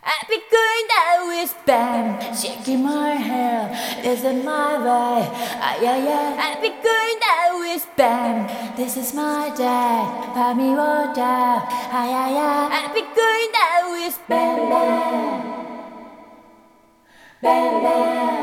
I be going down with bam, shaking my hair, this is my way. I be going down with bam, this is my day. Buy me water, I be going down with bam, bam, bam, bam.